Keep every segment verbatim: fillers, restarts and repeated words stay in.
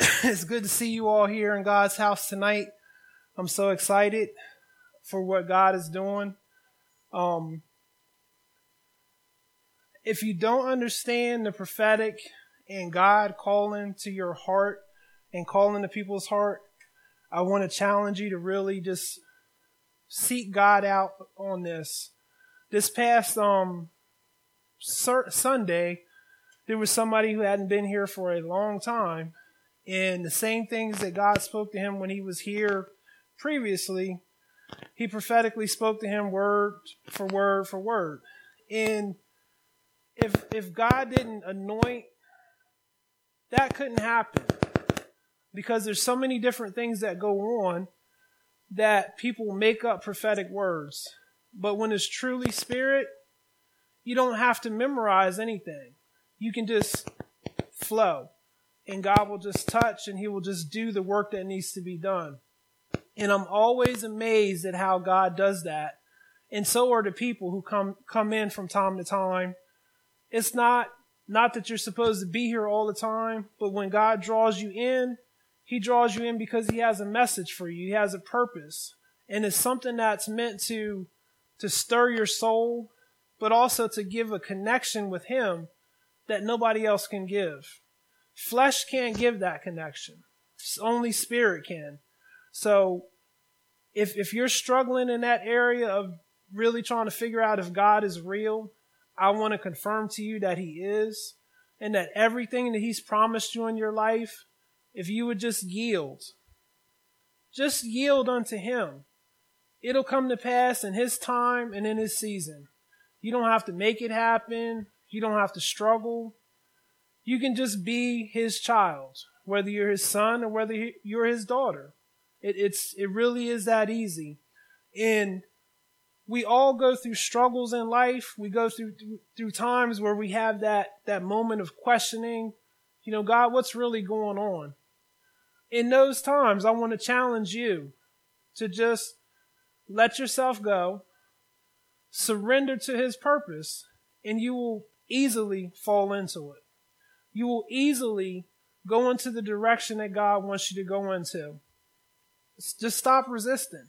It's good to see you all here in God's house tonight. I'm so excited for what God is doing. Um, if you don't understand the prophetic and God calling to your heart and calling to people's heart, I want to challenge you to really just seek God out on this. This past um sur- Sunday, there was somebody who hadn't been here for a long time, and the same things that God spoke to him when he was here previously, he prophetically spoke to him word for word for word. And if if God didn't anoint, that couldn't happen, because there's so many different things that go on that people make up prophetic words. But when it's truly Spirit, you don't have to memorize anything. You can just flow, and God will just touch, and he will just do the work that needs to be done. And I'm always amazed at how God does that. And so are the people who come come in from time to time. It's not not that you're supposed to be here all the time, but when God draws you in, he draws you in because he has a message for you. He has a purpose. And it's something that's meant to, to stir your soul, but also to give a connection with him that nobody else can give. Flesh can't give that connection. Only Spirit can. So if if you're struggling in that area of really trying to figure out if God is real, I want to confirm to you that he is, and that everything that he's promised you in your life, if you would just yield, just yield unto him, it'll come to pass in his time and in his season. You don't have to make it happen. You don't have to struggle. You can just be his child, whether you're his son or whether you're his daughter. It, it's it really is that easy. And we all go through struggles in life. We go through through times where we have that that moment of questioning. You know, God, what's really going on? In those times, I want to challenge you to just let yourself go, surrender to his purpose, and you will easily fall into it. You will easily go into the direction that God wants you to go into. Just stop resisting.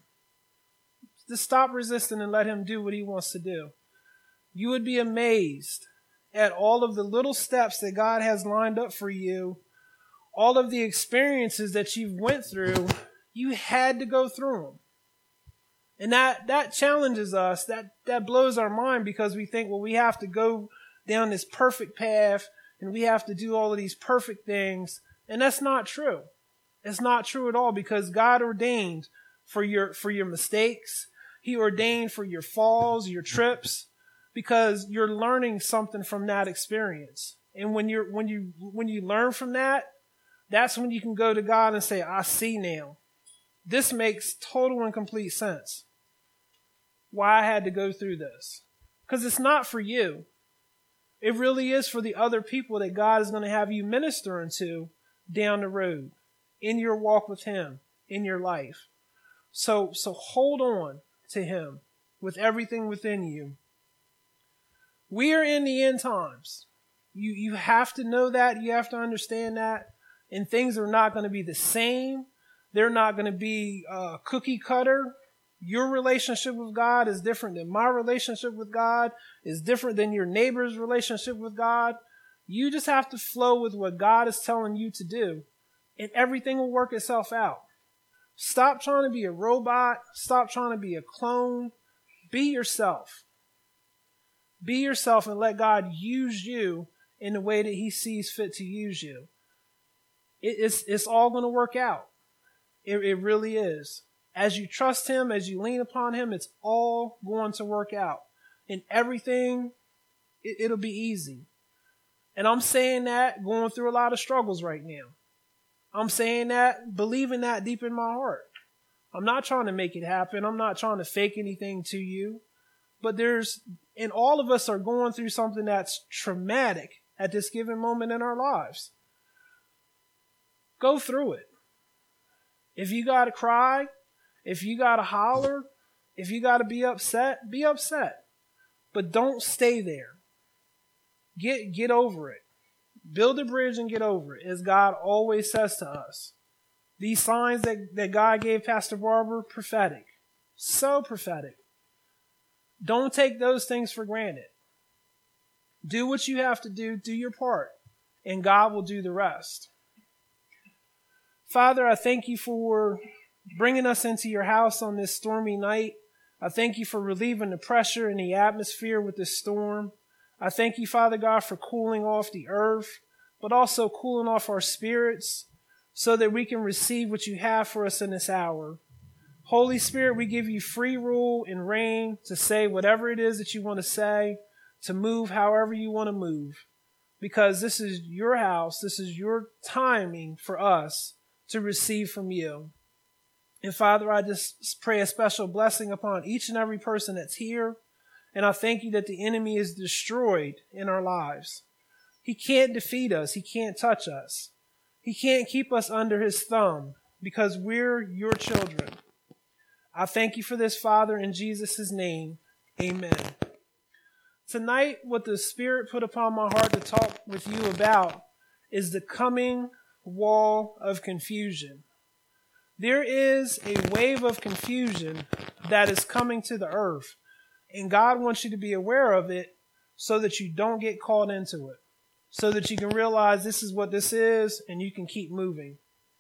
Just stop resisting and let him do what he wants to do. You would be amazed at all of the little steps that God has lined up for you, all of the experiences that you've went through. You had to go through them. And that, that challenges us. That, that blows our mind, because we think, well, we have to go down this perfect path and we have to do all of these perfect things. And that's not true. It's not true at all, because God ordained for your, for your mistakes. He ordained for your falls, your trips, because you're learning something from that experience. And when you're, when you, when you learn from that, that's when you can go to God and say, I see now. This makes total and complete sense. Why I had to go through this. Because it's not for you. It really is for the other people that God is going to have you ministering to down the road, in your walk with him, in your life. So, so hold on to him with everything within you. We are in the end times. You, you have to know that. You have to understand that. And things are not going to be the same. They're not going to be uh, cookie cutter. Your relationship with God is different than my relationship with God, is different than your neighbor's relationship with God. You just have to flow with what God is telling you to do, and everything will work itself out. Stop trying to be a robot. Stop trying to be a clone. Be yourself. Be yourself and let God use you in the way that he sees fit to use you. It, it's, it's all going to work out. It, it really is. As you trust him, as you lean upon him, it's all going to work out. And everything, it, it'll be easy. And I'm saying that going through a lot of struggles right now. I'm saying that, believing that deep in my heart. I'm not trying to make it happen. I'm not trying to fake anything to you. But there's, and all of us are going through something that's traumatic at this given moment in our lives. Go through it. If you got to cry, if you got to holler, if you got to be upset, be upset. But don't stay there. Get, get over it. Build a bridge and get over it, as God always says to us. These signs that, that God gave Pastor Barber, prophetic. So prophetic. Don't take those things for granted. Do what you have to do. Do your part. And God will do the rest. Father, I thank you for bringing us into your house on this stormy night. I thank you for relieving the pressure in the atmosphere with this storm. I thank you, Father God, for cooling off the earth, but also cooling off our spirits so that we can receive what you have for us in this hour. Holy Spirit, we give you free rule and reign to say whatever it is that you want to say, to move however you want to move, because this is your house. This is your timing for us to receive from you. And Father, I just pray a special blessing upon each and every person that's here. And I thank you that the enemy is destroyed in our lives. He can't defeat us. He can't touch us. He can't keep us under his thumb because we're your children. I thank you for this, Father, in Jesus' name. Amen. Tonight, what the Spirit put upon my heart to talk with you about is the coming wall of confusion. There is a wave of confusion that is coming to the earth, and God wants you to be aware of it so that you don't get caught into it, so that you can realize this is what this is and you can keep moving.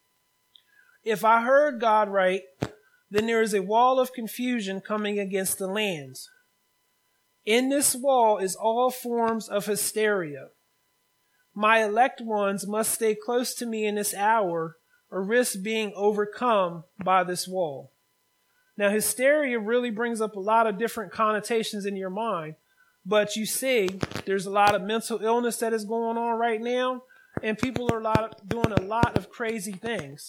If I heard God right, then there is a wall of confusion coming against the lands. In this wall is all forms of hysteria. My elect ones must stay close to me in this hour or risk being overcome by this wall. Now, hysteria really brings up a lot of different connotations in your mind, but you see, there's a lot of mental illness that is going on right now, and people are a lot of, doing a lot of crazy things.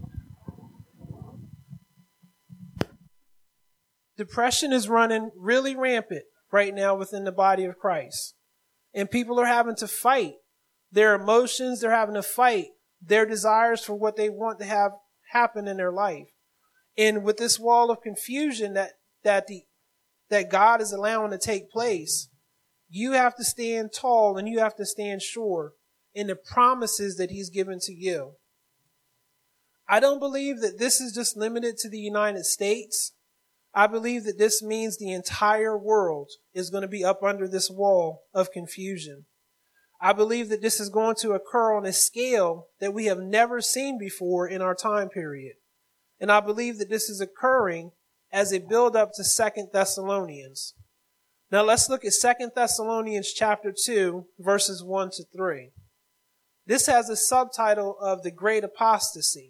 Depression is running really rampant right now within the body of Christ, and people are having to fight their emotions. They're having to fight their desires for what they want to have happen in their life. And with this wall of confusion that, that the, that God is allowing to take place, you have to stand tall and you have to stand sure in the promises that he's given to you. I don't believe that this is just limited to the United States. I believe that this means the entire world is going to be up under this wall of confusion. I believe that this is going to occur on a scale that we have never seen before in our time period. And I believe that this is occurring as a build up to Second Thessalonians. Now let's look at Second Thessalonians chapter two, verses one to three. This has a subtitle of the Great Apostasy.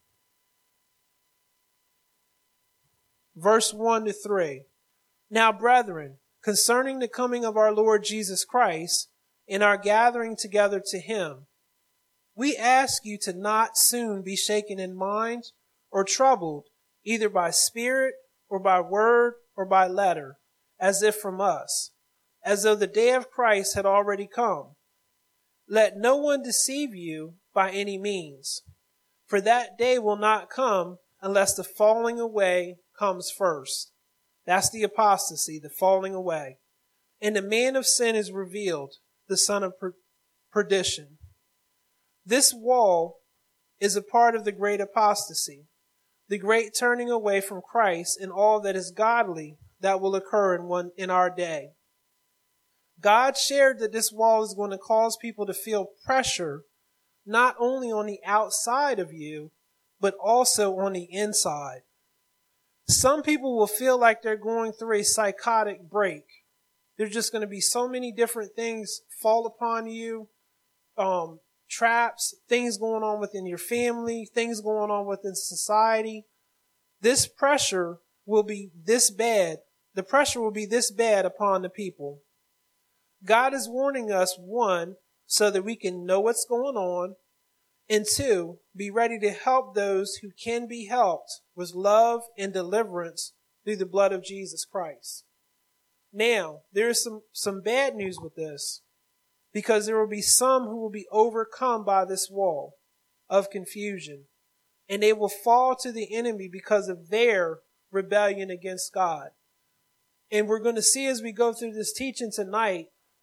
Verse one to three. Now, brethren, concerning the coming of our Lord Jesus Christ and our gathering together to him, we ask you to not soon be shaken in mind or troubled, either by spirit or by word or by letter, as if from us, as though the day of Christ had already come. Let no one deceive you by any means, for that day will not come unless the falling away comes first. That's the apostasy, the falling away. And the man of sin is revealed, the son of per- perdition. This wall is a part of the great apostasy, the great turning away from Christ and all that is godly that will occur in one in our day. God shared that this wall is going to cause people to feel pressure, not only on the outside of you, but also on the inside. Some people will feel like they're going through a psychotic break. There's just going to be so many different things fall upon you, um, traps, things going on within your family, things going on within society. This pressure will be this bad. The pressure will be this bad upon the people. God is warning us, one, so that we can know what's going on, and two, be ready to help those who can be helped with love and deliverance through the blood of Jesus Christ. Now, there is some, some bad news with this, because there will be some who will be overcome by this wall of confusion, and they will fall to the enemy because of their rebellion against God. And we're going to see as we go through this teaching tonight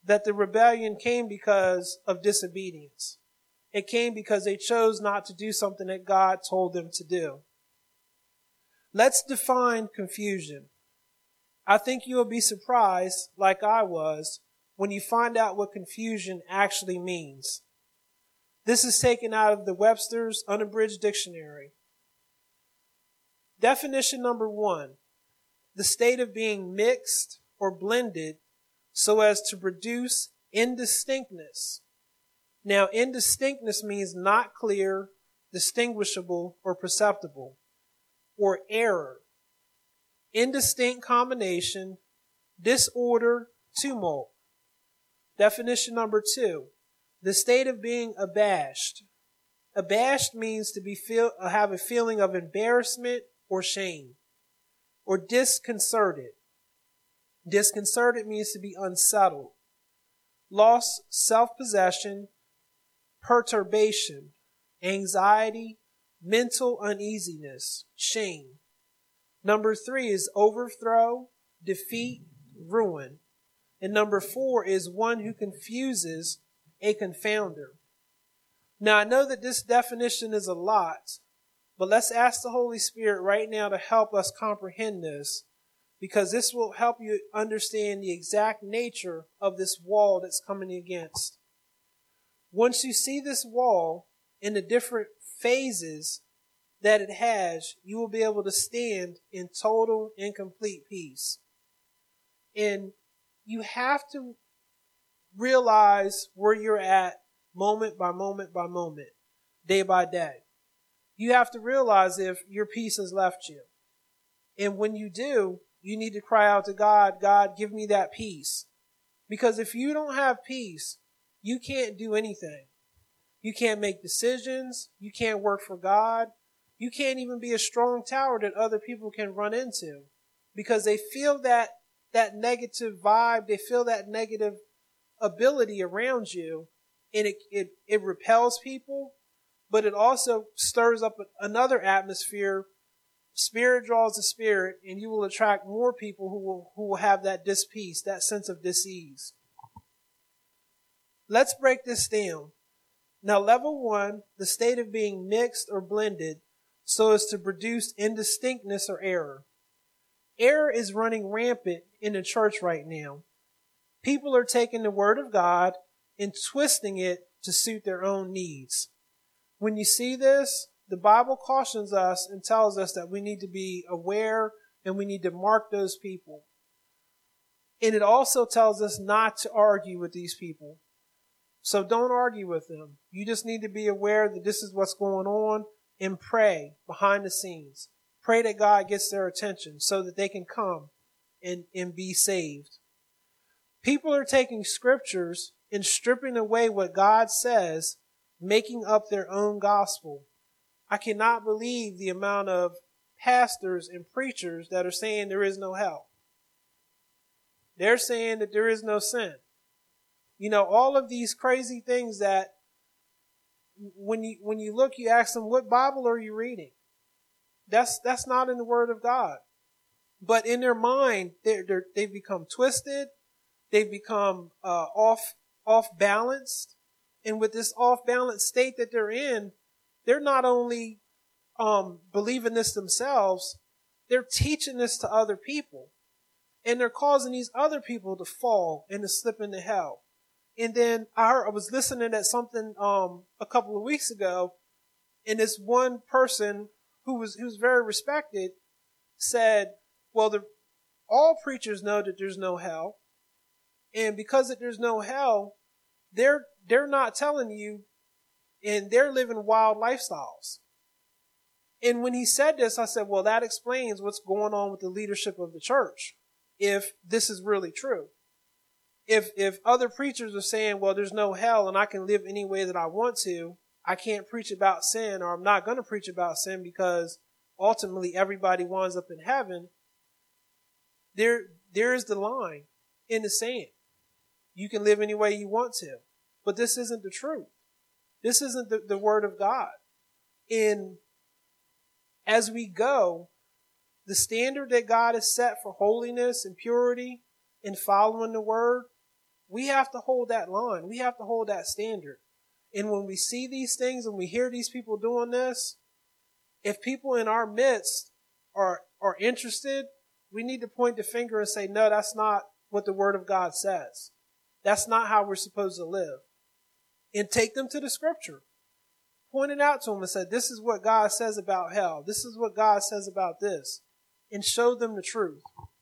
that the rebellion came because of disobedience. It came because they chose not to do something that God told them to do. Let's define confusion. I think you will be surprised, like I was, when you find out what confusion actually means. This is taken out of the Webster's Unabridged Dictionary. Definition number one, the state of being mixed or blended so as to produce indistinctness. Now, indistinctness means not clear, distinguishable, or perceptible, or error. Indistinct combination, disorder, tumult. Definition number two, the state of being abashed. Abashed means to be feel, have a feeling of embarrassment or shame, or disconcerted. Disconcerted means to be unsettled. Lost self-possession, perturbation, anxiety, mental uneasiness, shame. Number three is overthrow, defeat, ruin. And number four is one who confuses, a confounder. Now, I know that this definition is a lot, but let's ask the Holy Spirit right now to help us comprehend this, because this will help you understand the exact nature of this wall that's coming against. Once you see this wall in the different phases that it has, you will be able to stand in total and complete peace. And you have to realize where you're at moment by moment by moment, day by day. You have to realize if your peace has left you. And when you do, you need to cry out to God, God, give me that peace. Because if you don't have peace, you can't do anything. You can't make decisions. You can't work for God. You can't even be a strong tower that other people can run into, because they feel that, that negative vibe. They feel that negative ability around you, and it, it, it repels people, but it also stirs up another atmosphere. Spirit draws the spirit, and you will attract more people who will, who will have that dis-peace, that sense of dis-ease. Let's break this down. Now, level one, the state of being mixed or blended so as to produce indistinctness or error. Error is running rampant in the church right now. People are taking the word of God and twisting it to suit their own needs. When you see this, the Bible cautions us and tells us that we need to be aware and we need to mark those people. And it also tells us not to argue with these people. So don't argue with them. You just need to be aware that this is what's going on and pray behind the scenes. Pray that God gets their attention so that they can come and, and be saved. People are taking scriptures and stripping away what God says, making up their own gospel. I cannot believe the amount of pastors and preachers that are saying there is no hell. They're saying that there is no sin. You know, all of these crazy things that when you when you look, you ask them, what Bible are you reading? That's that's not in the Word of God. But in their mind, they're, they're, they've become twisted. They've become uh, off off balanced. And with this off balanced state that they're in, they're not only um, believing this themselves, they're teaching this to other people. And they're causing these other people to fall and to slip into hell. And then I heard, I was listening at something um, a couple of weeks ago, and this one person who was who's very respected said, well, the, all preachers know that there's no hell. And because that there's no hell, they're they're not telling you, and they're living wild lifestyles. And when he said this, I said, well, that explains what's going on with the leadership of the church, if this is really true. If if other preachers are saying, well, there's no hell and I can live any way that I want to, I can't preach about sin, or I'm not going to preach about sin because ultimately everybody winds up in heaven, there there is the line in the sand. You can live any way you want to. But this isn't the truth. This isn't the, the word of God. And as we go, the standard that God has set for holiness and purity in following the word We have to hold that line. We have to hold that standard. And when we see these things and we hear these people doing this, if people in our midst are, are interested, we need to point the finger and say, no, that's not what the Word of God says. That's not how we're supposed to live. And take them to the Scripture. Point it out to them and say, this is what God says about hell. This is what God says about this. And show them the truth.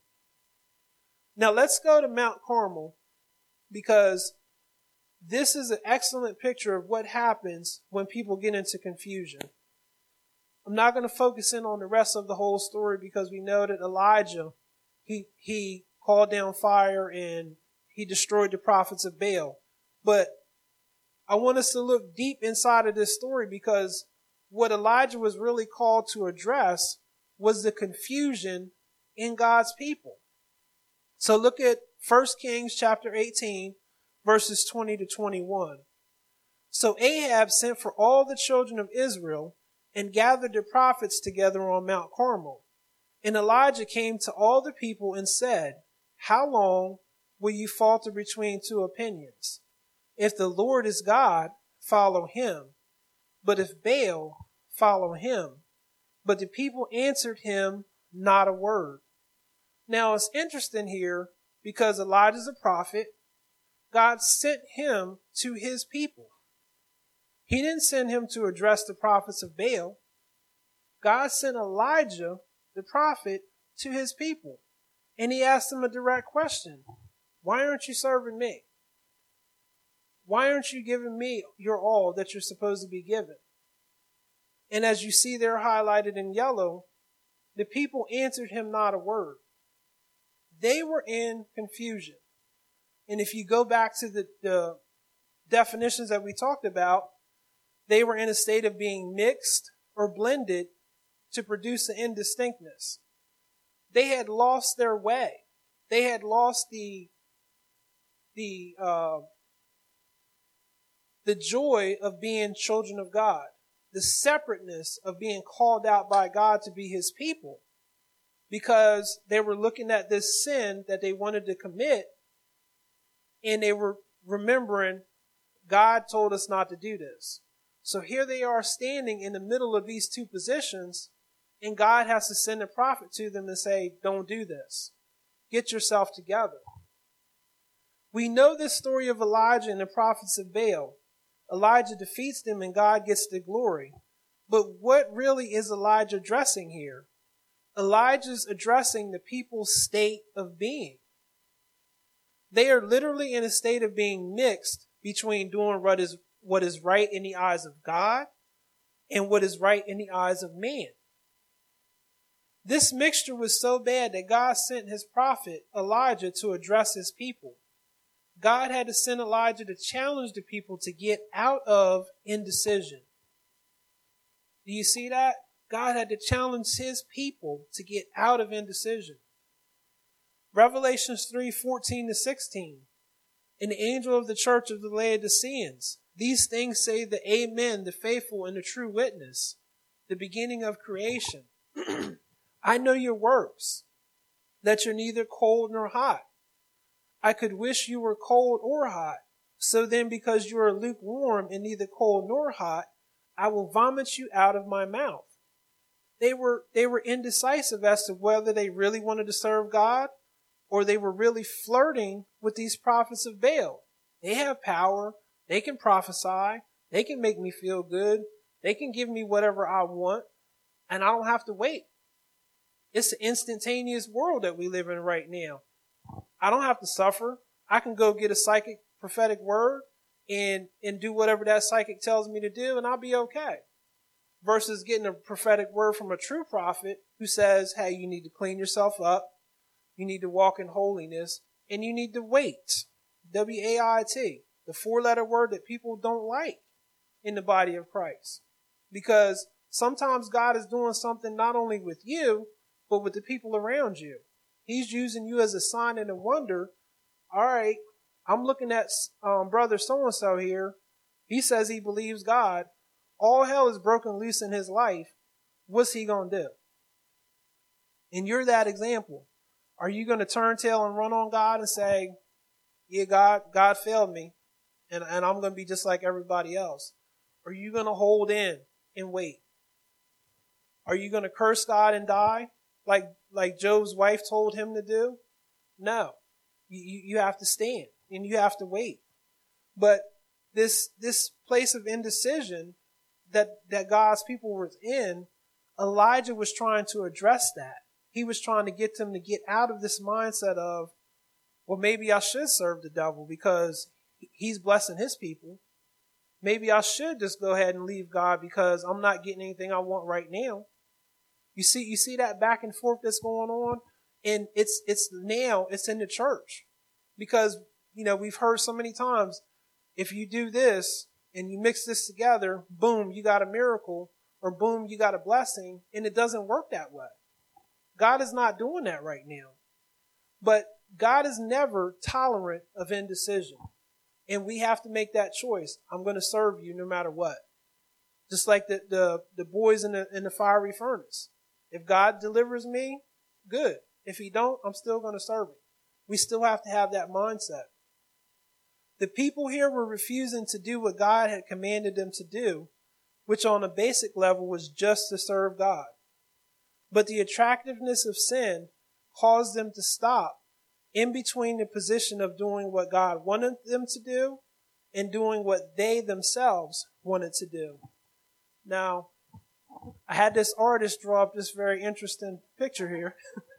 Now let's go to Mount Carmel, because this is an excellent picture of what happens when people get into confusion. I'm not going to focus in on the rest of the whole story, because we know that Elijah, he, he called down fire and he destroyed the prophets of Baal. But I want us to look deep inside of this story, because what Elijah was really called to address was the confusion in God's people. So look at First Kings chapter eighteen, verses twenty to twenty-one. So Ahab sent for all the children of Israel and gathered the prophets together on Mount Carmel. And Elijah came to all the people and said, how long will you falter between two opinions? If the Lord is God, follow him. But if Baal, follow him. But the people answered him not a word. Now it's interesting here, because Elijah's a prophet. God sent him to his people. He didn't send him to address the prophets of Baal. God sent Elijah, the prophet, to his people. And he asked them a direct question. Why aren't you serving me? Why aren't you giving me your all that you're supposed to be given? And as you see there highlighted in yellow, the people answered him not a word. They were in confusion. And if you go back to the, the definitions that we talked about, they were in a state of being mixed or blended to produce an indistinctness. They had lost their way. They had lost the, the, uh, the joy of being children of God, the separateness of being called out by God to be his people, because they were looking at this sin that they wanted to commit, and they were remembering God told us not to do this. So here they are standing in the middle of these two positions, and God has to send a prophet to them and say, don't do this. Get yourself together. We know this story of Elijah and the prophets of Baal. Elijah defeats them and God gets the glory. But what really is Elijah addressing here? Elijah's addressing the people's state of being. They are literally in a state of being mixed between doing what is, what is right in the eyes of God and what is right in the eyes of man. This mixture was so bad that God sent his prophet Elijah to address his people. God had to send Elijah to challenge the people to get out of indecision. Do you see that? God had to challenge his people to get out of indecision. Revelations three, fourteen to sixteen. And the angel of the church of the Laodiceans, these things say the Amen, the faithful and the true witness, the beginning of creation. I know your works, that you're neither cold nor hot. I could wish you were cold or hot. So then, because you are lukewarm and neither cold nor hot, I will vomit you out of my mouth. They were, they were indecisive as to whether they really wanted to serve God or they were really flirting with these prophets of Baal. They have power. They can prophesy. They can make me feel good. They can give me whatever I want, and I don't have to wait. It's an instantaneous world that we live in right now. I don't have to suffer. I can go get a psychic prophetic word and, and do whatever that psychic tells me to do, and I'll be okay. Versus getting a prophetic word from a true prophet who says, hey, you need to clean yourself up. You need to walk in holiness, and you need to wait. W A I T. The four-letter word that people don't like in the body of Christ. Because sometimes God is doing something not only with you, but with the people around you. He's using you as a sign and a wonder. All right, I'm looking at um, brother so-and-so here. He says he believes God. All hell is broken loose in his life. What's he going to do? And you're that example. Are you going to turn tail and run on God and say, yeah, God, God failed me, and, and I'm going to be just like everybody else? Are you going to hold in and wait? Are you going to curse God and die like, like Job's wife told him to do? No. You, you have to stand and you have to wait. But this, this place of indecision that, that God's people were in, Elijah was trying to address that. He was trying to get them to get out of this mindset of, well, maybe I should serve the devil because he's blessing his people. Maybe I should just go ahead and leave God because I'm not getting anything I want right now. You see, you see that back and forth that's going on, and it's it's now it's in the church because you know we've heard so many times, if you do this and you mix this together, boom, you got a miracle, or boom, you got a blessing, and it doesn't work that way. God is not doing that right now, but God is never tolerant of indecision. And we have to make that choice. I'm going to serve you no matter what. Just like the, the, the boys in the, in the fiery furnace. If God delivers me, good. If he don't, I'm still going to serve him. We still have to have that mindset. The people here were refusing to do what God had commanded them to do, which on a basic level was just to serve God. But the attractiveness of sin caused them to stop in between the position of doing what God wanted them to do and doing what they themselves wanted to do. Now, I had this artist draw up this very interesting picture here.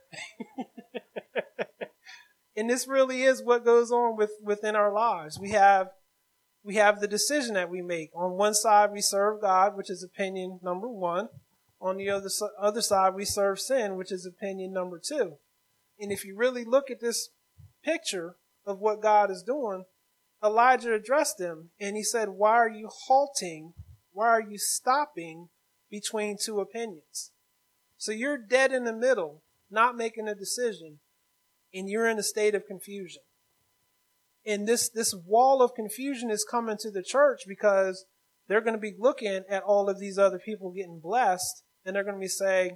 And this really is what goes on with, within our lives. We have, we have the decision that we make. On one side, we serve God, which is opinion number one. On the other, other side, we serve sin, which is opinion number two. And if you really look at this picture of what God is doing, Elijah addressed them and he said, why are you halting? Why are you stopping between two opinions? So you're dead in the middle, not making a decision, and you're in a state of confusion. And this, this wall of confusion is coming to the church because they're going to be looking at all of these other people getting blessed, and they're going to be saying,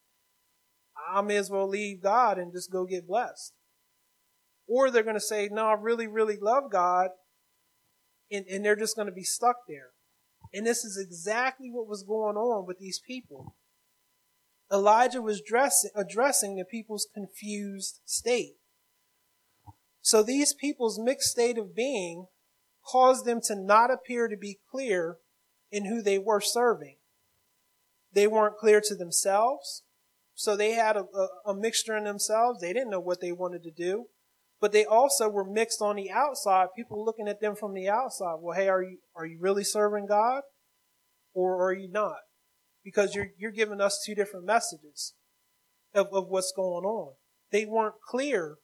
I may as well leave God and just go get blessed. Or they're going to say, no, I really, really love God. And, and they're just going to be stuck there. And this is exactly what was going on with these people. Elijah was dress, addressing the people's confused state. So these people's mixed state of being caused them to not appear to be clear in who they were serving. They weren't clear to themselves. So they had a, a, a mixture in themselves. They didn't know what they wanted to do. But they also were mixed on the outside. People looking at them from the outside. Well, hey, are you are you really serving God? Or are you not? Because you're you're giving us two different messages of, of what's going on. They weren't clear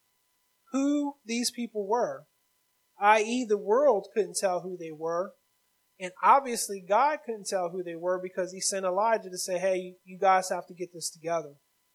who these people were. that is the world couldn't tell who they were. And obviously God couldn't tell who they were because he sent Elijah to say, hey, you guys have to get this together.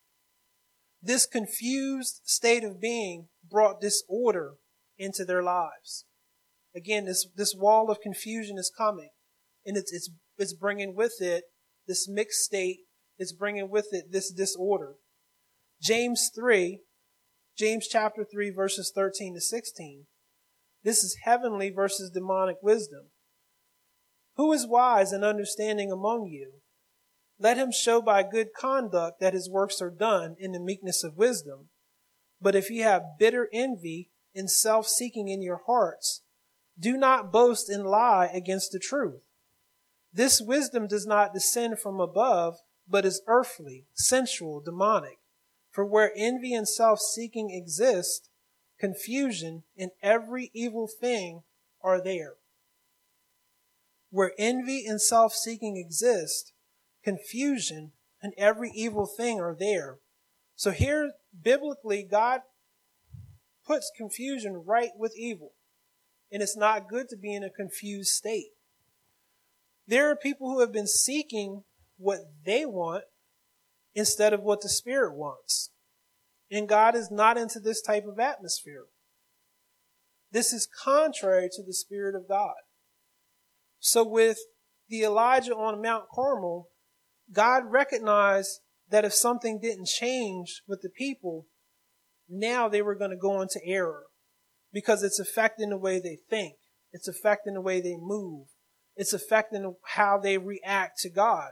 This confused state of being brought disorder into their lives. Again, this, this wall of confusion is coming, and it's, it's, it's bringing with it this mixed state. It's bringing with it this disorder. James three, James chapter three, verses thirteen to sixteen. This is heavenly versus demonic wisdom. Who is wise and understanding among you? Let him show by good conduct that his works are done in the meekness of wisdom. But if you have bitter envy and self-seeking in your hearts, do not boast and lie against the truth. This wisdom does not descend from above, but is earthly, sensual, demonic. For where envy and self-seeking exist, confusion and every evil thing are there. Where envy and self-seeking exist, confusion and every evil thing are there. So here, biblically, God puts confusion right with evil. And it's not good to be in a confused state. There are people who have been seeking what they want instead of what the Spirit wants. And God is not into this type of atmosphere. This is contrary to the Spirit of God. So with the Elijah on Mount Carmel, God recognized that if something didn't change with the people, now they were going to go into error. because it's affecting the way they think. It's affecting the way they move. It's affecting how they react to God.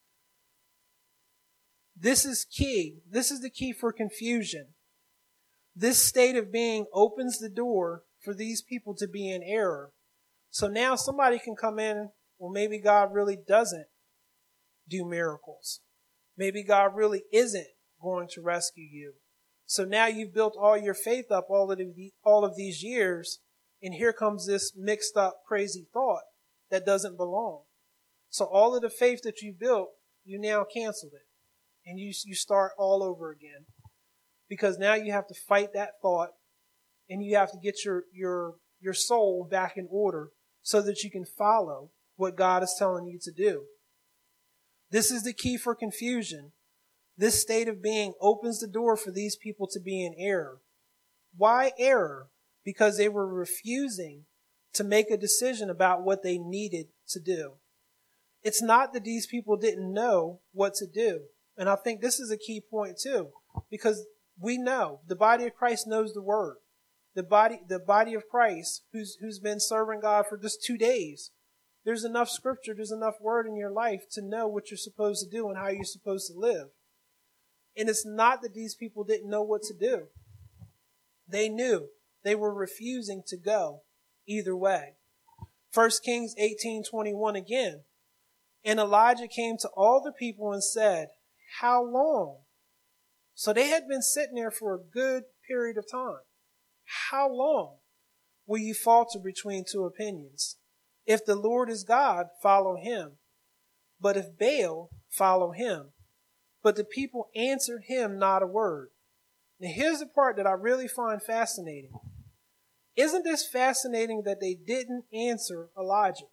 This is key. This is the key for confusion. This state of being opens the door for these people to be in error. So now somebody can come in, well, maybe God really doesn't do miracles. Maybe God really isn't going to rescue you. So now you've built all your faith up all of the, all of these years, and here comes this mixed up, crazy thought that doesn't belong. So all of the faith that you built, you now canceled it. And you, you start all over again. Because now you have to fight that thought, and you have to get your, your, your soul back in order so that you can follow what God is telling you to do. This is the key for confusion. This state of being opens the door for these people to be in error. Why error? Because they were refusing to make a decision about what they needed to do. It's not that these people didn't know what to do. And I think this is a key point too, because we know the body of Christ knows the word. The body, the body of Christ who's, who's been serving God for just two days. There's enough scripture, there's enough word in your life to know what you're supposed to do and how you're supposed to live. And it's not that these people didn't know what to do. They knew. They were refusing to go either way. First Kings eighteen twenty-one again. And Elijah came to all the people and said, how long? So they had been sitting there for a good period of time. How long will you falter between two opinions? If the Lord is God, follow him. But if Baal, follow him. But the people answered him not a word. Now here's the part that I really find fascinating. Isn't this fascinating that they didn't answer Elijah?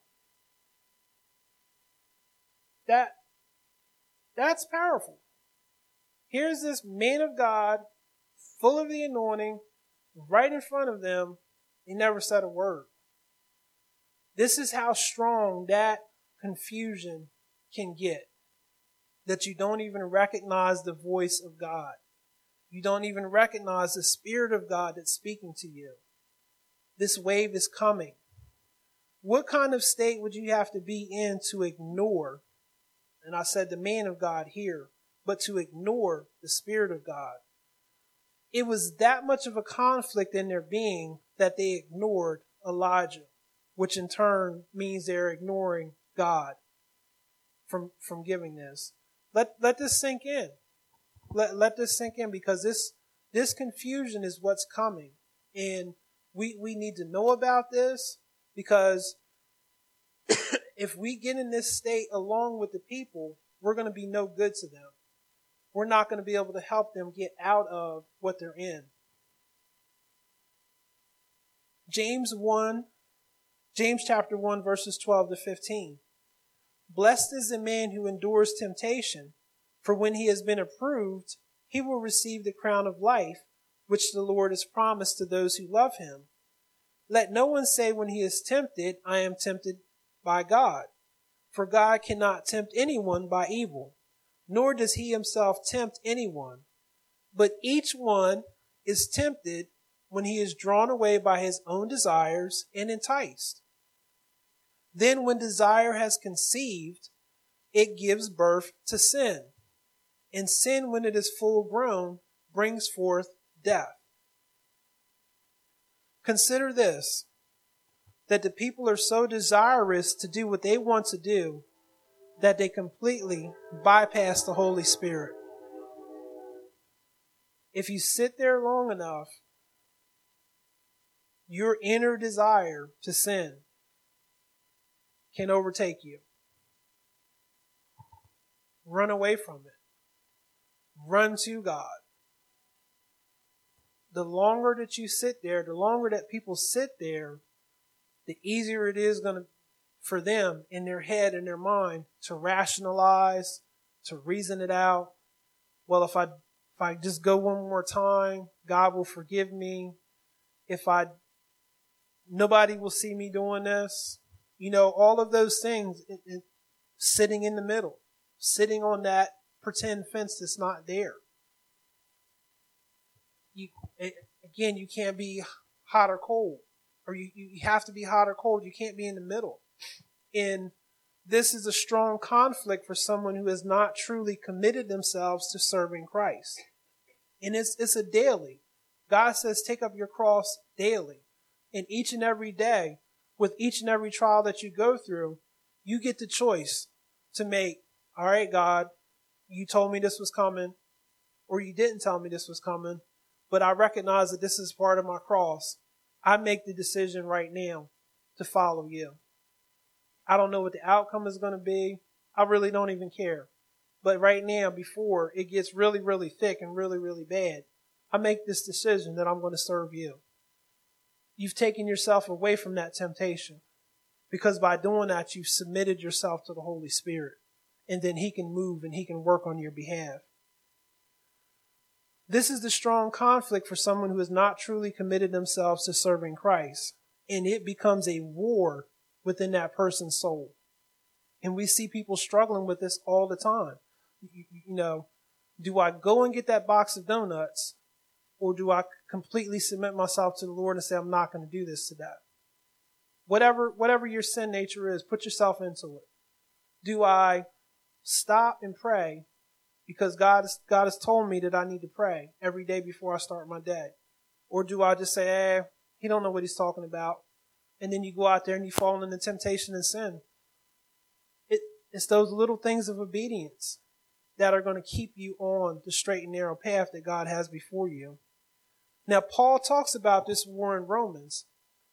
That, that's powerful. Here's this man of God, full of the anointing, right in front of them. He never said a word. This is how strong that confusion can get. That you don't even recognize the voice of God. You don't even recognize the Spirit of God that's speaking to you. This wave is coming. What kind of state would you have to be in to ignore, and I said the man of God here, but to ignore the Spirit of God? It was that much of a conflict in their being that they ignored Elijah, which in turn means they're ignoring God from, from giving this. Let, let this sink in. Let, let this sink in, because this, this confusion is what's coming. And we, we need to know about this, because if we get in this state along with the people, we're going to be no good to them. We're not going to be able to help them get out of what they're in. James one, James chapter one, verses twelve to fifteen. Blessed is the man who endures temptation, for when he has been approved, he will receive the crown of life, which the Lord has promised to those who love him. Let no one say when he is tempted, I am tempted by God. For God cannot tempt anyone by evil, nor does he himself tempt anyone. But each one is tempted when he is drawn away by his own desires and enticed. Then when desire has conceived, it gives birth to sin. And sin, when it is full grown, brings forth death. Consider this, that the people are so desirous to do what they want to do that they completely bypass the Holy Spirit. If you sit there long enough, your inner desire to sin can overtake you. Run away from it. Run to God. The longer that you sit there, the longer that people sit there, the easier it is going to for them in their head and their mind to rationalize, to reason it out. Well, if I if I just go one more time, God will forgive me. If I nobody will see me doing this. You know, all of those things, it, it, sitting in the middle, sitting on that pretend fence that's not there. You, it, again, you can't be hot or cold, or you, you have to be hot or cold. You can't be in the middle. And this is a strong conflict for someone who has not truly committed themselves to serving Christ. And it's, it's a daily. God says, take up your cross daily. And each and every day, with each and every trial that you go through, you get the choice to make, all right, God, you told me this was coming, or you didn't tell me this was coming, but I recognize that this is part of my cross. I make the decision right now to follow you. I don't know what the outcome is going to be. I really don't even care. But right now, before it gets really, really thick and really, really bad, I make this decision that I'm going to serve you. You've taken yourself away from that temptation, because by doing that, you've submitted yourself to the Holy Spirit, and then He can move and He can work on your behalf. This is the strong conflict for someone who has not truly committed themselves to serving Christ, and it becomes a war within that person's soul. And we see people struggling with this all the time. You, you know, do I go and get that box of donuts, or do I completely submit myself to the Lord and say, I'm not going to do this today? Whatever, whatever your sin nature is, put yourself into it. Do I stop and pray because God, has, God has told me that I need to pray every day before I start my day? Or do I just say, eh, he don't know what he's talking about? And then you go out there and you fall into temptation and sin. It, it's those little things of obedience that are going to keep you on the straight and narrow path that God has before you. Now, Paul talks about this war in Romans.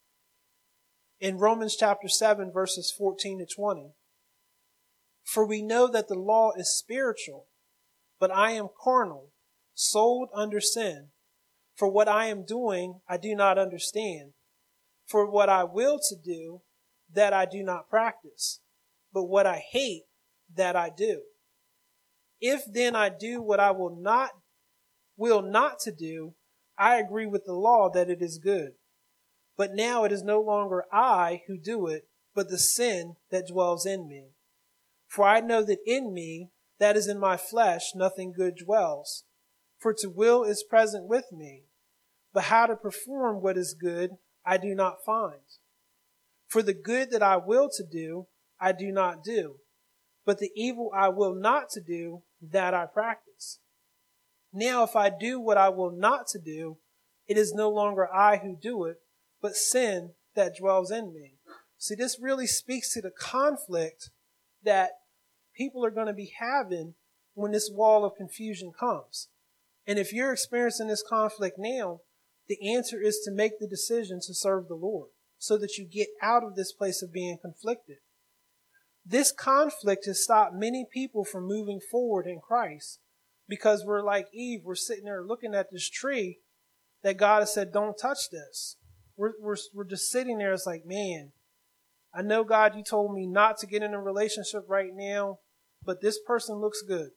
In Romans chapter seven, verses fourteen to twenty. For we know that the law is spiritual, but I am carnal, sold under sin. For what I am doing, I do not understand. For what I will to do, that I do not practice. But what I hate, that I do. If then I do what I will not, will not to do, I agree with the law that it is good. But now it is no longer I who do it, but the sin that dwells in me. For I know that in me, that is in my flesh, nothing good dwells. For to will is present with me, but how to perform what is good, I do not find. For the good that I will to do, I do not do. But the evil I will not to do, that I practice. Now if I do what I will not to do, it is no longer I who do it, but sin that dwells in me. See, this really speaks to the conflict that people are going to be having when this wall of confusion comes. And if you're experiencing this conflict now, the answer is to make the decision to serve the Lord so that you get out of this place of being conflicted. This conflict has stopped many people from moving forward in Christ because we're like Eve. We're sitting there looking at this tree that God has said, don't touch this. We're, we're, we're just sitting there. It's like, man, I know, God, you told me not to get in a relationship right now, but this person looks good.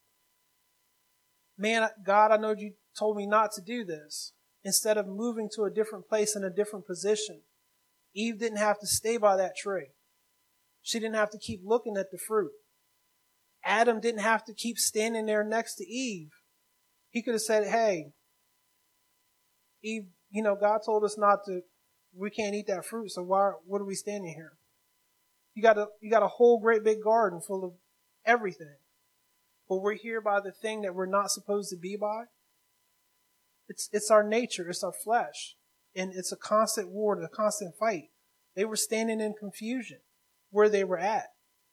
Man, God, I know you told me not to do this. Instead of moving to a different place in a different position, Eve didn't have to stay by that tree. She didn't have to keep looking at the fruit. Adam didn't have to keep standing there next to Eve. He could have said, hey, Eve, you know, God told us not to, we can't eat that fruit, so why, what are we standing here? You got a, you got a whole great big garden full of everything. But we're here by the thing that we're not supposed to be by. It's, it's our nature, it's our flesh. And it's a constant war, a constant fight. They were standing in confusion where they were at.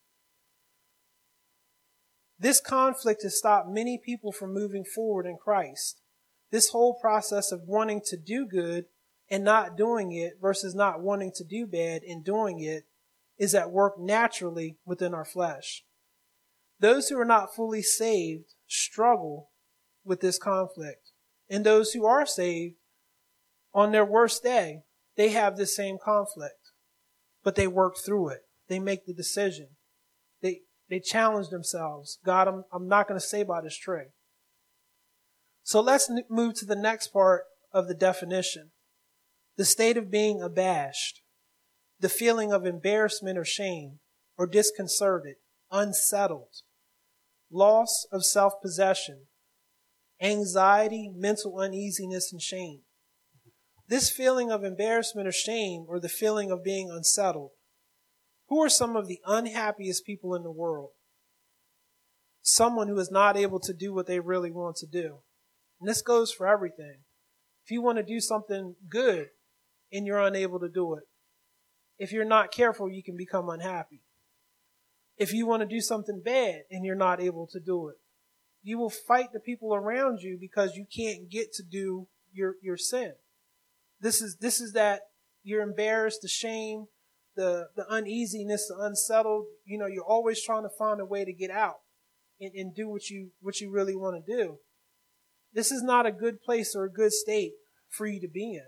This conflict has stopped many people from moving forward in Christ. This whole process of wanting to do good and not doing it versus not wanting to do bad and doing it is at work naturally within our flesh. Those who are not fully saved struggle with this conflict. And those who are saved, on their worst day, they have this same conflict. But they work through it. They make the decision. They they challenge themselves. God, I'm, I'm not going to stay by this tree. So let's n- move to the next part of the definition. The state of being abashed. The feeling of embarrassment or shame, or disconcerted, unsettled. Loss of self-possession. Anxiety, mental uneasiness, and shame. This feeling of embarrassment or shame, or the feeling of being unsettled. Who are some of the unhappiest people in the world? Someone who is not able to do what they really want to do. And this goes for everything. If you want to do something good and you're unable to do it, if you're not careful, you can become unhappy. If you want to do something bad and you're not able to do it, you will fight the people around you because you can't get to do your, your sin. This is, this is that you're embarrassed, the shame, the, the uneasiness, the unsettled. You know, you're always trying to find a way to get out and, and do what you, what you really want to do. This is not a good place or a good state for you to be in.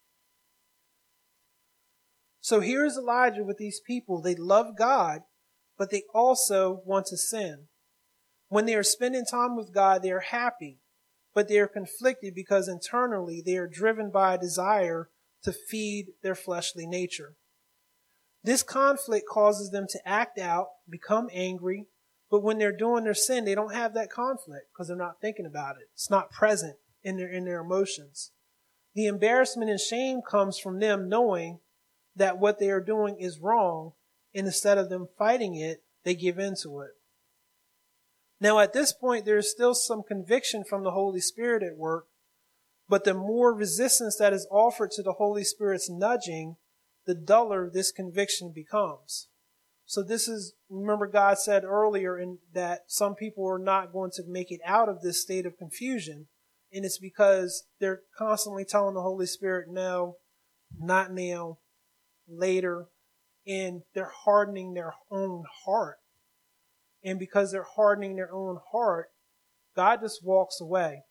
So here's Elijah with these people. They love God, but they also want to sin. When they are spending time with God, they are happy, but they are conflicted because internally they are driven by a desire to feed their fleshly nature. This conflict causes them to act out, become angry, but when they're doing their sin, they don't have that conflict because they're not thinking about it. It's not present in their, in their emotions. The embarrassment and shame comes from them knowing that what they are doing is wrong, and instead of them fighting it, they give in to it. Now, at this point, there is still some conviction from the Holy Spirit at work, but the more resistance that is offered to the Holy Spirit's nudging, the duller this conviction becomes. So this is, remember God said earlier in that some people are not going to make it out of this state of confusion, and it's because they're constantly telling the Holy Spirit, no, not now, later, and they're hardening their own heart. And because they're hardening their own heart, God just walks away.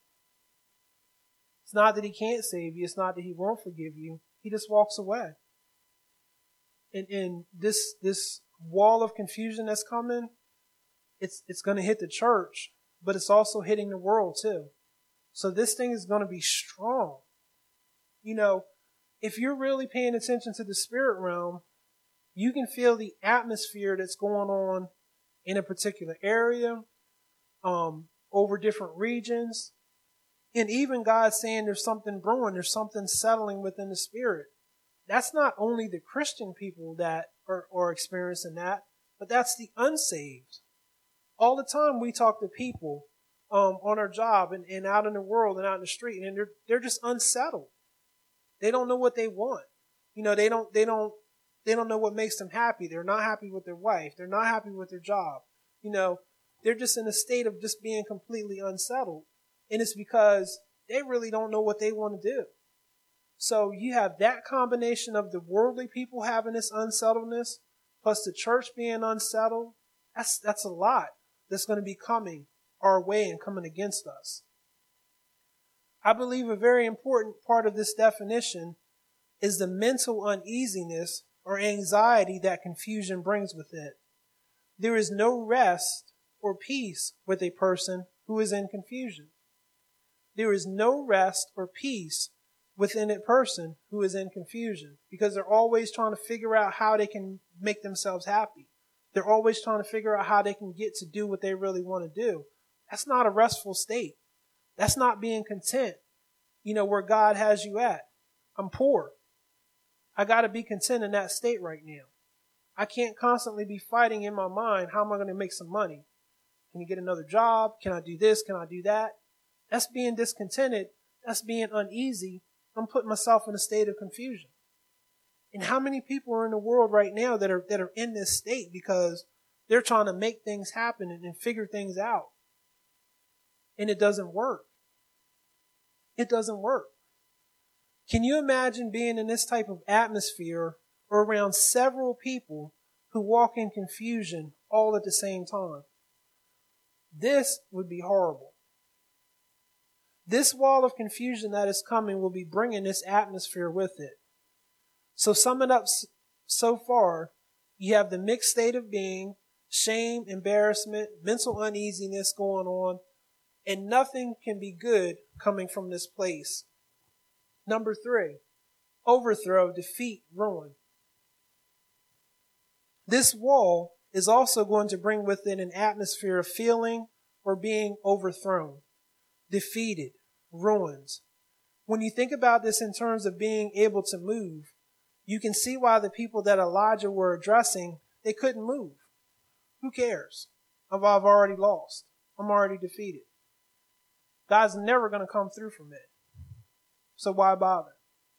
It's not that he can't save you. It's not that he won't forgive you. He just walks away. And, and this, this wall of confusion that's coming, it's, it's going to hit the church, but it's also hitting the world too. So this thing is going to be strong. You know, if you're really paying attention to the spirit realm, you can feel the atmosphere that's going on in a particular area, um, over different regions. And even God saying there's something brewing, there's something settling within the spirit. That's not only the Christian people that are, are experiencing that, but that's the unsaved. All the time we talk to people um, on our job and, and out in the world and out in the street, and they're they're just unsettled. They don't know what they want. You know, they don't they don't They don't know what makes them happy. They're not happy with their wife. They're not happy with their job. You know, they're just in a state of just being completely unsettled. And it's because they really don't know what they want to do. So you have that combination of the worldly people having this unsettledness, plus the church being unsettled. That's, that's a lot that's going to be coming our way and coming against us. I believe a very important part of this definition is the mental uneasiness or anxiety that confusion brings with it. There is no rest or peace with a person who is in confusion. There is no rest or peace within a person who is in confusion because they're always trying to figure out how they can make themselves happy. They're always trying to figure out how they can get to do what they really want to do. That's not a restful state. That's not being content, you know, where God has you at. I'm poor. I got to be content in that state right now. I can't constantly be fighting in my mind, how am I going to make some money? Can you get another job? Can I do this? Can I do that? That's being discontented. That's being uneasy. I'm putting myself in a state of confusion. And how many people are in the world right now that are that are in this state because they're trying to make things happen and, and figure things out. And it doesn't work. It doesn't work. Can you imagine being in this type of atmosphere or around several people who walk in confusion all at the same time? This would be horrible. This wall of confusion that is coming will be bringing this atmosphere with it. So sum it up so far, you have the mixed state of being, shame, embarrassment, mental uneasiness going on, and nothing can be good coming from this place. Number three, overthrow, defeat, ruin. This wall is also going to bring with it an atmosphere of feeling or being overthrown, defeated, ruined. When you think about this in terms of being able to move, you can see why the people that Elijah were addressing, they couldn't move. Who cares? I've already lost. I'm already defeated. God's never going to come through from it. So why bother?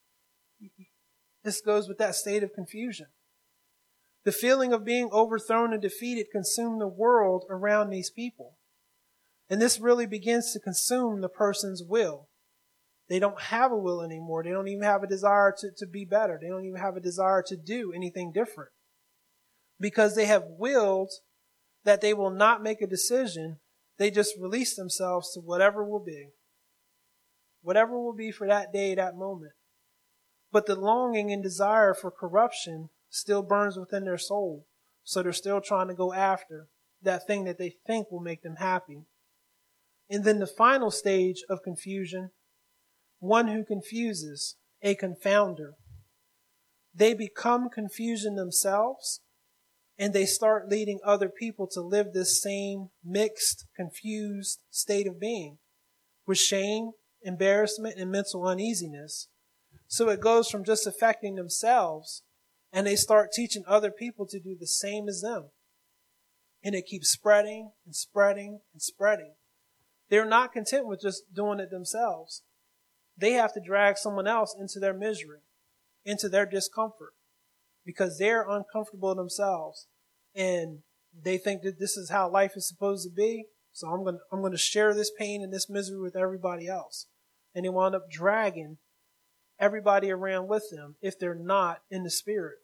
This goes with that state of confusion. The feeling of being overthrown and defeated consumed the world around these people. And this really begins to consume the person's will. They don't have a will anymore. They don't even have a desire to, to be better. They don't even have a desire to do anything different. Because they have willed that they will not make a decision, they just release themselves to whatever will be. Whatever will be for that day, that moment. But the longing and desire for corruption still burns within their soul. So they're still trying to go after that thing that they think will make them happy. And then the final stage of confusion, one who confuses, a confounder. They become confusion themselves, and they start leading other people to live this same mixed, confused state of being with shame, embarrassment, and mental uneasiness. So it goes from just affecting themselves, and they start teaching other people to do the same as them. And it keeps spreading and spreading and spreading. They're not content with just doing it themselves. They have to drag someone else into their misery, into their discomfort, because they're uncomfortable themselves. And they think that this is how life is supposed to be. So I'm going to, I'm going to share this pain and this misery with everybody else. And they wind up dragging everybody around with them if they're not in the spirit.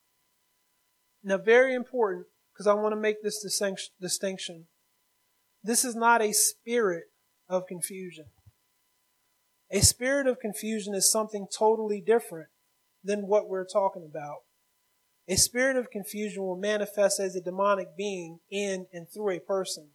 Now, very important, because I want to make this distinction. This is not a spirit of confusion. A spirit of confusion is something totally different than what we're talking about. A spirit of confusion will manifest as a demonic being in and through a person.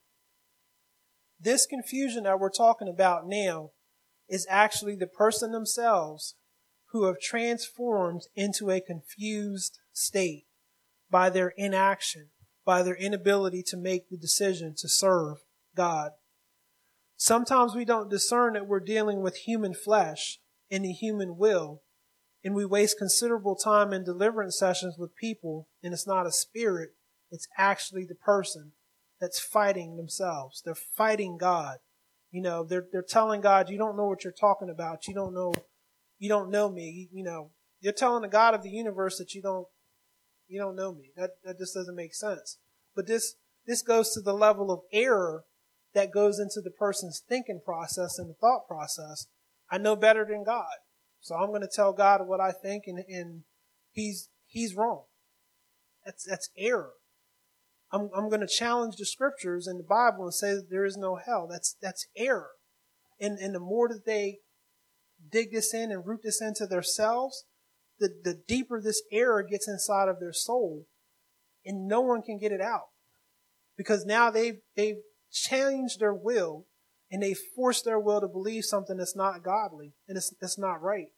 This confusion that we're talking about now is actually the person themselves who have transformed into a confused state by their inaction, by their inability to make the decision to serve God. Sometimes we don't discern that we're dealing with human flesh and the human will, and we waste considerable time in deliverance sessions with people, and it's not a spirit, it's actually the person that's fighting themselves. They're fighting God. You know, they're they're telling God, you don't know what you're talking about. You don't know, you don't know me. You know, you're telling the God of the universe that you don't you don't know me. That that just doesn't make sense. But this this goes to the level of error that goes into the person's thinking process and the thought process. I know better than God. So I'm going to tell God what I think, and, and he's he's wrong. That's that's error. I'm I'm going to challenge the scriptures in the Bible and say that there is no hell. That's that's error. And and the more that they dig this in and root this into themselves, the, the deeper this error gets inside of their soul, and no one can get it out. Because now they've they've changed their will, and they force their will to believe something that's not godly, and it's, it's not right.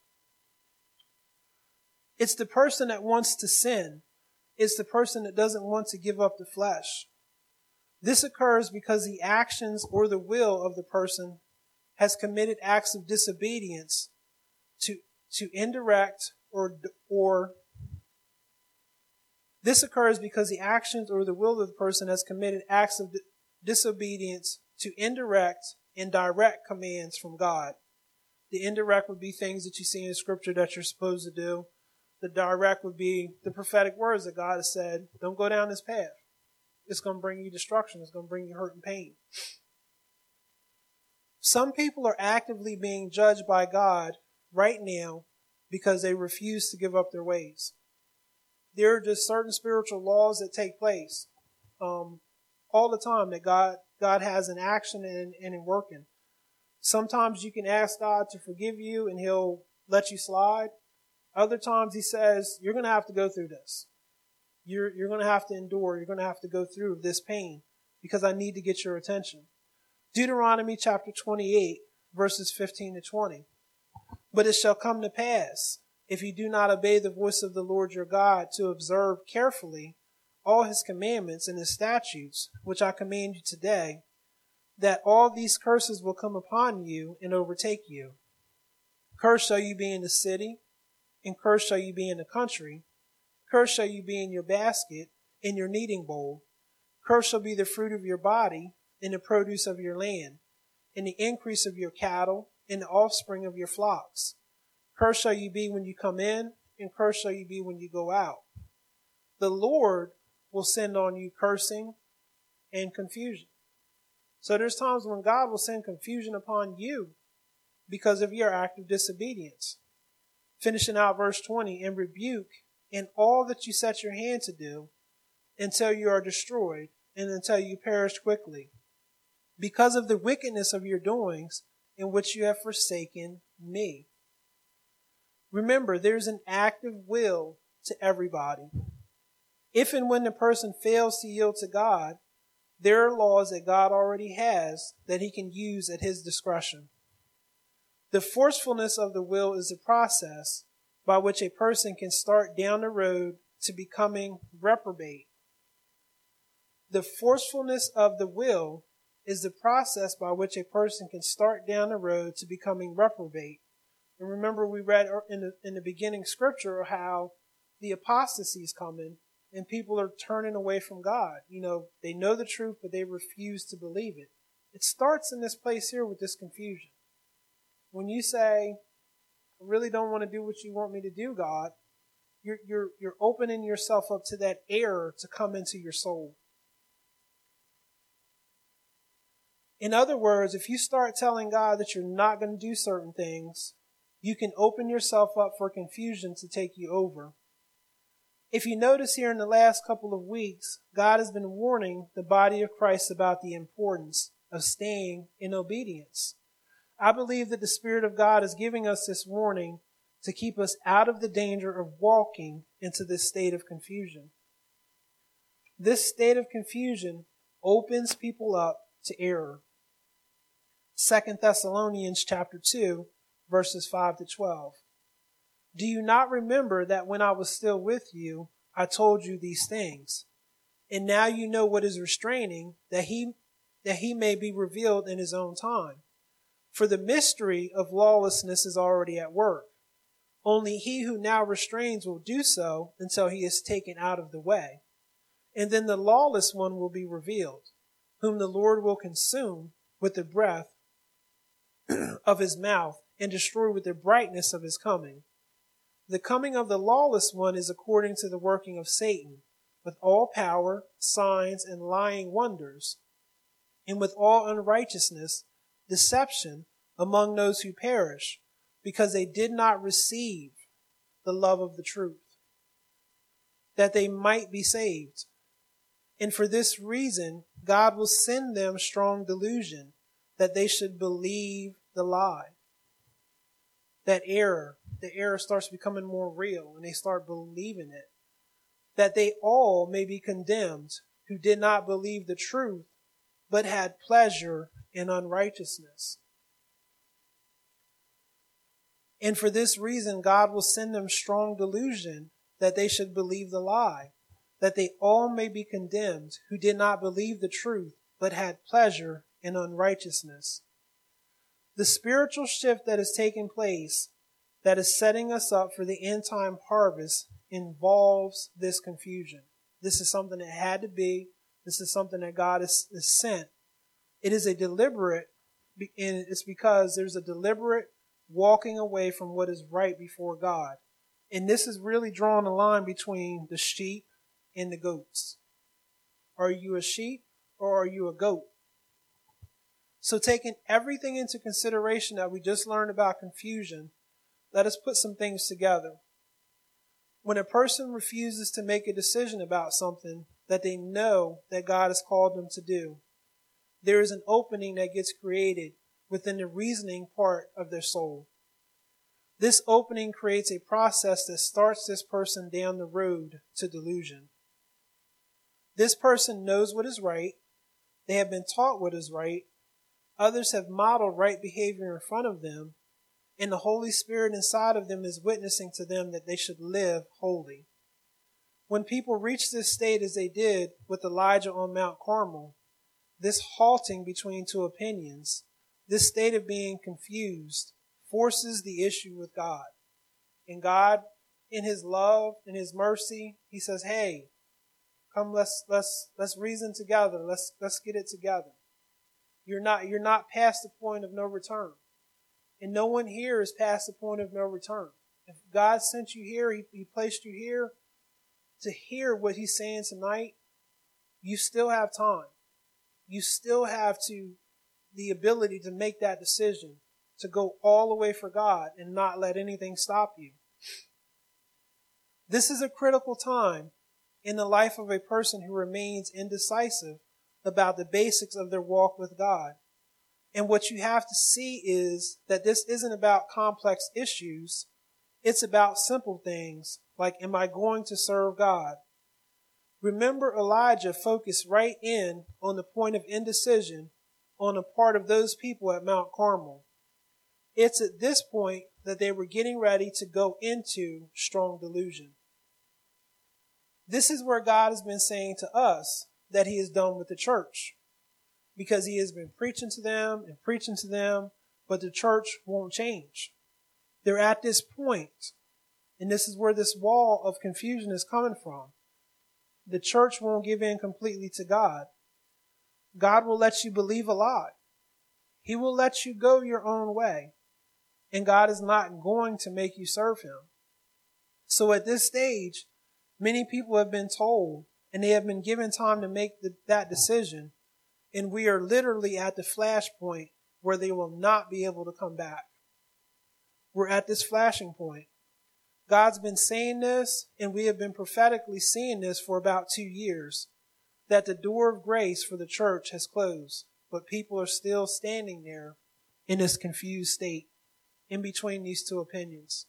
It's the person that wants to sin. It's the person that doesn't want to give up the flesh. This occurs because the actions or the will of the person has committed acts of disobedience to, to indirect or, or this occurs because the actions or the will of the person has committed acts of disobedience to indirect and direct commands from God. The indirect would be things that you see in Scripture that you're supposed to do. The direct would be the prophetic words that God has said, don't go down this path. It's going to bring you destruction. It's going to bring you hurt and pain. Some people are actively being judged by God right now because they refuse to give up their ways. There are just certain spiritual laws that take place um, all the time that God God has in action and, and in working. Sometimes you can ask God to forgive you and He'll let you slide. Other times He says, you're going to have to go through this. You're, you're going to have to endure. You're going to have to go through this pain because I need to get your attention. Deuteronomy chapter twenty-eight, verses fifteen to twenty. But it shall come to pass, if you do not obey the voice of the Lord your God to observe carefully all His commandments and His statutes, which I command you today, that all these curses will come upon you and overtake you. Cursed shall you be in the city, and cursed shall you be in the country. Cursed shall you be in your basket, in your kneading bowl. Cursed shall be the fruit of your body, and the produce of your land, and the increase of your cattle, and the offspring of your flocks. Cursed shall you be when you come in, and cursed shall you be when you go out. The Lord will send on you cursing and confusion. So there's times when God will send confusion upon you because of your act of disobedience. Finishing out verse twenty, and rebuke in all that you set your hand to do until you are destroyed and until you perish quickly, because of the wickedness of your doings in which you have forsaken me. Remember, there's an active will to everybody. If and when the person fails to yield to God, there are laws that God already has that he can use at his discretion. The forcefulness of the will is the process by which a person can start down the road to becoming reprobate. The forcefulness of the will is the process by which a person can start down the road to becoming reprobate. And remember, we read in the, in the beginning scripture how the apostasy is coming and people are turning away from God. You know, they know the truth, but they refuse to believe it. It starts in this place here with this confusion. When you say, I really don't want to do what you want me to do, God, you're, you're, you're opening yourself up to that error to come into your soul. In other words, if you start telling God that you're not going to do certain things, you can open yourself up for confusion to take you over. If you notice here in the last couple of weeks, God has been warning the body of Christ about the importance of staying in obedience. I believe that the Spirit of God is giving us this warning to keep us out of the danger of walking into this state of confusion. This state of confusion opens people up to error. Second Thessalonians chapter two, verses five to twelve. Do you not remember that when I was still with you, I told you these things? And now you know what is restraining, that he, that he may be revealed in his own time. For the mystery of lawlessness is already at work. Only he who now restrains will do so until he is taken out of the way. And then the lawless one will be revealed, whom the Lord will consume with the breath of his mouth and destroy with the brightness of his coming. The coming of the lawless one is according to the working of Satan, with all power, signs, and lying wonders, and with all unrighteousness, deception among those who perish, because they did not receive the love of the truth, that they might be saved. And for this reason, God will send them strong delusion, that they should believe the lie. That error, the error starts becoming more real, and they start believing it. That they all may be condemned who did not believe the truth, but had pleasure in unrighteousness. And for this reason, God will send them strong delusion, that they should believe the lie, that they all may be condemned who did not believe the truth, but had pleasure in unrighteousness. The spiritual shift that is taking place, that is setting us up for the end time harvest, involves this confusion. This is something that had to be. This is something that God has, has sent. It is a deliberate, and it's because there's a deliberate walking away from what is right before God. And this is really drawing a line between the sheep and the goats. Are you a sheep or are you a goat? So taking everything into consideration that we just learned about confusion, let us put some things together. When a person refuses to make a decision about something that they know that God has called them to do, there is an opening that gets created within the reasoning part of their soul. This opening creates a process that starts this person down the road to delusion. This person knows what is right. They have been taught what is right. Others have modeled right behavior in front of them, and the Holy Spirit inside of them is witnessing to them that they should live holy. When people reach this state as they did with Elijah on Mount Carmel, this halting between two opinions, this state of being confused, forces the issue with God. And God, in his love and his mercy, he says, hey, come, let's let's let's reason together. Let's let's get it together. You're not you're not past the point of no return. And no one here is past the point of no return. If God sent you here, he, he placed you here to hear what he's saying tonight, you still have time. You still have to the ability to make that decision, to go all the way for God and not let anything stop you. This is a critical time in the life of a person who remains indecisive about the basics of their walk with God. And what you have to see is that this isn't about complex issues. It's about simple things like, am I going to serve God? Remember, Elijah focused right in on the point of indecision on the part of those people at Mount Carmel. It's at this point that they were getting ready to go into strong delusion. This is where God has been saying to us that he is done with the church, because he has been preaching to them and preaching to them, but the church won't change. They're at this point, and this is where this wall of confusion is coming from. The church won't give in completely to God. God will let you believe a lie. He will let you go your own way, and God is not going to make you serve him. So at this stage, many people have been told, and they have been given time to make the, that decision, and we are literally at the flashpoint where they will not be able to come back. We're at this flashing point. God's been saying this, and we have been prophetically seeing this for about two years, that the door of grace for the church has closed, but people are still standing there in this confused state, in between these two opinions.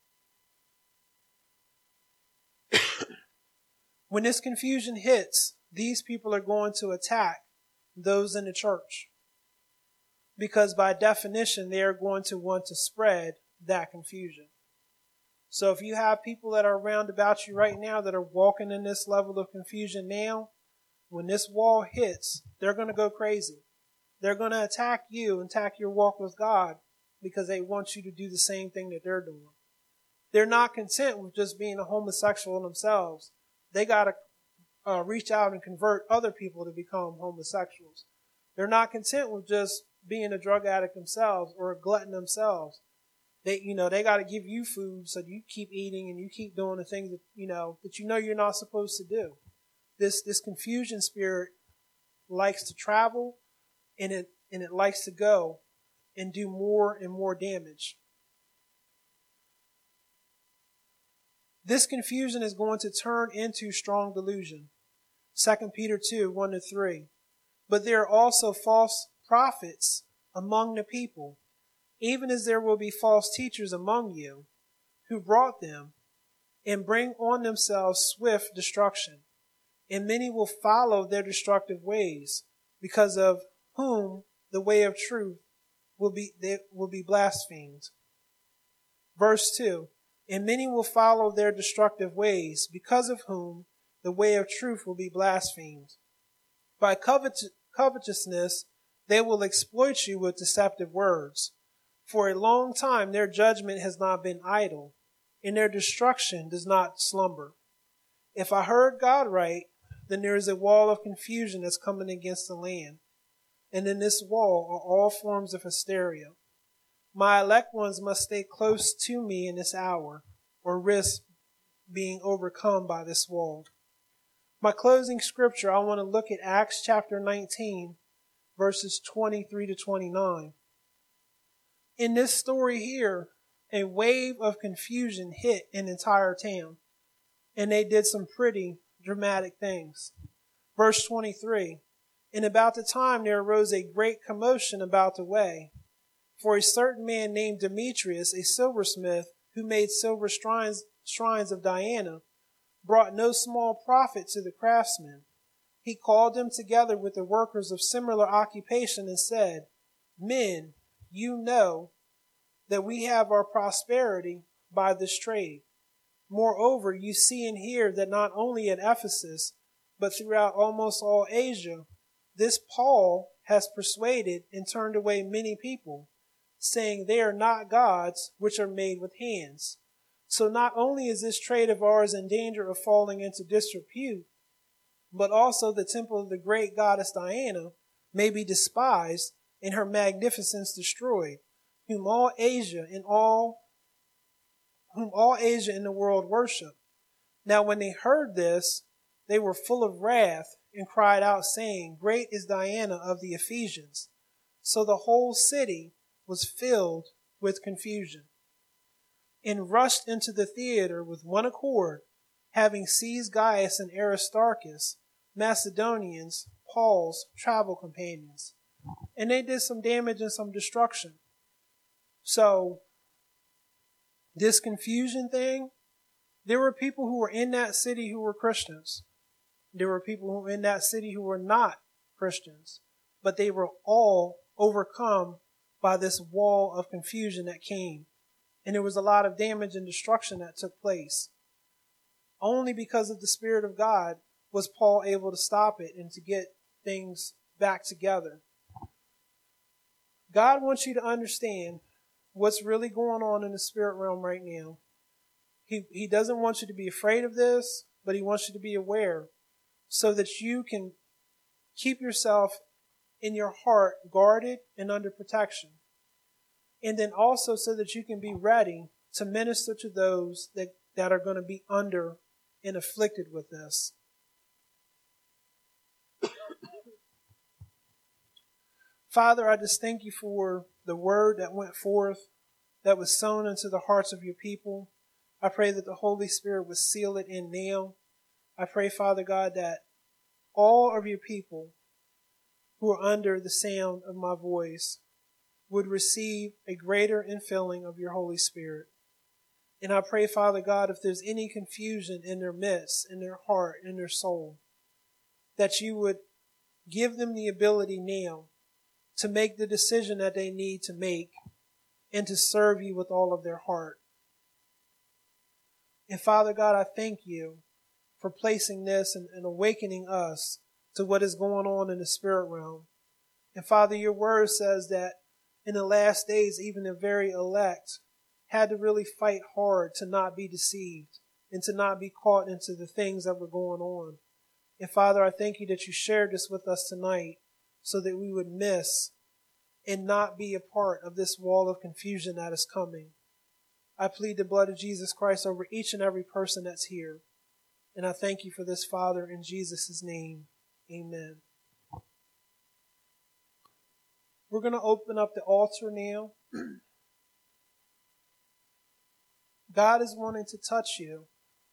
When this confusion hits, these people are going to attack those in the church, because by definition, they are going to want to spread that confusion. So if you have people that are around about you right now that are walking in this level of confusion now, when this wall hits, they're going to go crazy. They're going to attack you and attack your walk with God because they want you to do the same thing that they're doing. They're not content with just being a homosexual themselves. They got to uh, reach out and convert other people to become homosexuals. They're not content with just being a drug addict themselves or a glutton themselves. They, you know, they got to give you food so you keep eating and you keep doing the things that, you know, that you know you're not supposed to do. This, this confusion spirit likes to travel, and it, and it likes to go and do more and more damage. This confusion is going to turn into strong delusion. Second Peter two, one to three. But there are also false prophets among the people, even as there will be false teachers among you, who brought them and bring on themselves swift destruction. And many will follow their destructive ways, because of whom the way of truth will be, they will be blasphemed. Verse two. And many will follow their destructive ways, because of whom the way of truth will be blasphemed. By covet- covetousness, they will exploit you with deceptive words. For a long time their judgment has not been idle, and their destruction does not slumber. If I heard God right, then there is a wall of confusion that's coming against the land. And in this wall are all forms of hysteria. My elect ones must stay close to me in this hour, or risk being overcome by this wall. My closing scripture, I want to look at Acts chapter nineteen, verses twenty-three to twenty-nine. In this story here, a wave of confusion hit an entire town, and they did some pretty dramatic things. Verse twenty-three, and about the time there arose a great commotion about the way, for a certain man named Demetrius, a silversmith, who made silver shrines, shrines of Diana, brought no small profit to the craftsmen. He called them together with the workers of similar occupation and said, Men, you know that we have our prosperity by this trade. Moreover, you see and hear that not only at Ephesus, but throughout almost all Asia, this Paul has persuaded and turned away many people, saying they are not gods which are made with hands. So not only is this trade of ours in danger of falling into disrepute, but also the temple of the great goddess Diana may be despised and her magnificence destroyed, whom all Asia and all whom all Asia in the world worship. Now when they heard this, they were full of wrath and cried out, saying, Great is Diana of the Ephesians. So the whole city was filled with confusion, and rushed into the theater with one accord, having seized Gaius and Aristarchus, Macedonians, Paul's travel companions. And they did some damage and some destruction. So, this confusion thing, there were people who were in that city who were Christians. There were people who were in that city who were not Christians. But they were all overcome by this wall of confusion that came. And there was a lot of damage and destruction that took place. Only because of the Spirit of God was Paul able to stop it and to get things back together. God wants you to understand what's really going on in the spirit realm right now. He, he doesn't want you to be afraid of this, but he wants you to be aware so that you can keep yourself in your heart guarded and under protection. And then also so that you can be ready to minister to those that, that are going to be under and afflicted with this. Father, I just thank you for the word that went forth, that was sown into the hearts of your people. I pray that the Holy Spirit would seal it in now. I pray, Father God, that all of your people who are under the sound of my voice would receive a greater infilling of your Holy Spirit. And I pray, Father God, if there's any confusion in their midst, in their heart, in their soul, that you would give them the ability now to make the decision that they need to make and to serve you with all of their heart. And Father God, I thank you for placing this and, and awakening us to what is going on in the spirit realm. And Father, your word says that in the last days, even the very elect had to really fight hard to not be deceived and to not be caught into the things that were going on. And Father, I thank you that you shared this with us tonight so that we would miss and not be a part of this wall of confusion that is coming. I plead the blood of Jesus Christ over each and every person that's here. And I thank you for this, Father, in Jesus' name. Amen. We're going to open up the altar now. God is wanting to touch you.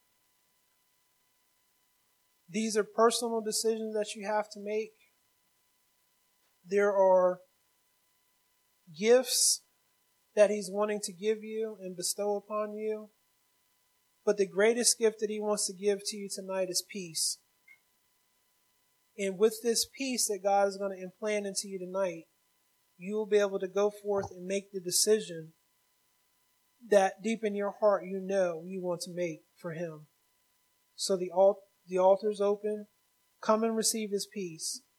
These are personal decisions that you have to make. There are gifts that he's wanting to give you and bestow upon you. But the greatest gift that he wants to give to you tonight is peace. And with this peace that God is going to implant into you tonight, you will be able to go forth and make the decision that deep in your heart you know you want to make for him. So the, alt- the altar is open. Come and receive his peace.